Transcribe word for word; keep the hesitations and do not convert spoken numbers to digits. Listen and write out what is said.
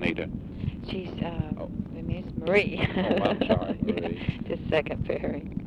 Anita? She's, uh, Oh. Miss Marie. Oh, I'm sorry, Marie. Just second pairing.